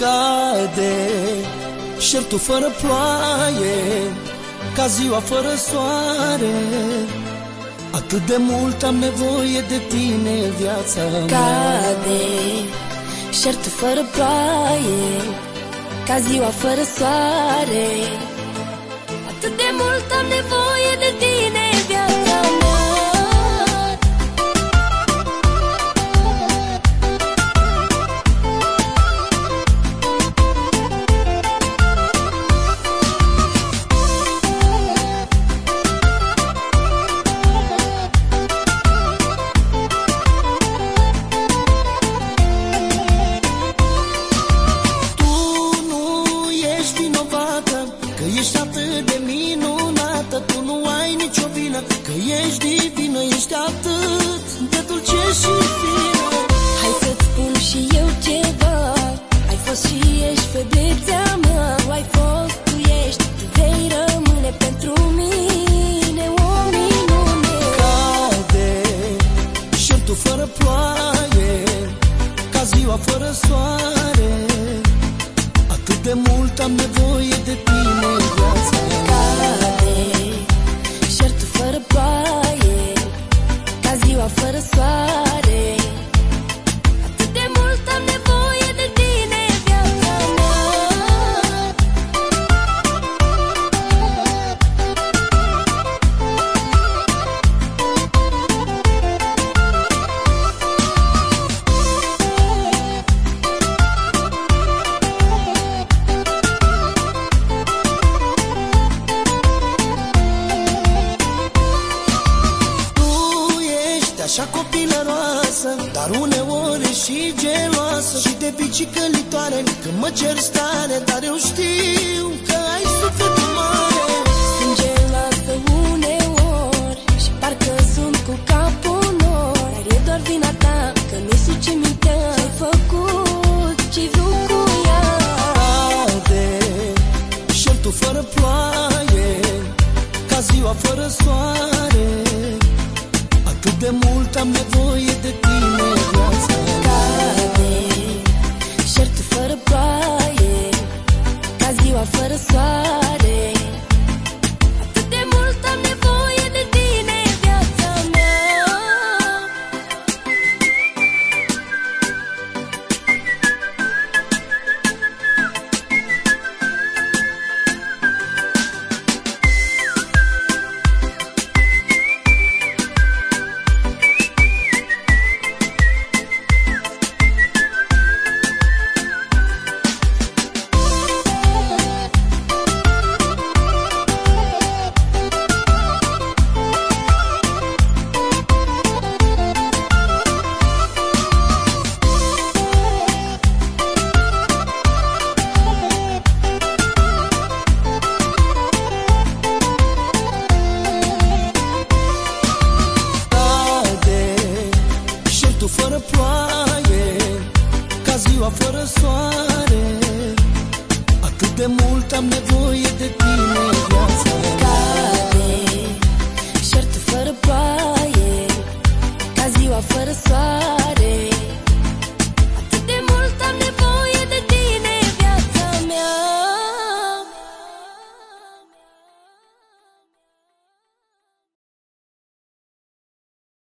Cade șertul fără ploaie, ca ziua fără soare. Atât de mult am nevoie de tine, viața mea. Cade șertul fără ploaie, ca ziua fără soare. Atât de mult am nevoie de tine, viața mea. Ești atât de minunată, tu nu ai nicio vină, că ești divină, ești atât de dulce și fină. Hai să-ți spun și eu ceva, ai fost și ești feblețea mea. Ai fost, tu ești, tu vei rămâne pentru mine o minune. Cade șertul fără ploaie, ca ziua fără soare. Atât de mult am nevoie de tine, viața mea. Cade șertul fără ploaie, ca ziua fără soare. Atât de mult am nevoie de tine, viața mea. Așa copilăroasă, dar uneori e și geloasă și de biciclitoare când mă cer stare. Dar eu știu că ai sufletul mare. Sunt geloasă uneori și parcă sunt cu capul nor. Dar e doar vina ta că nu știu ce minte ai făcut, ce-ai vrut cu ea. Cade șertul fără ploaie, ca ziua fără soare. Atât de mult am nevoie de tine, viața mea. Cade șertul fără ploaie, ca ziua fără soare.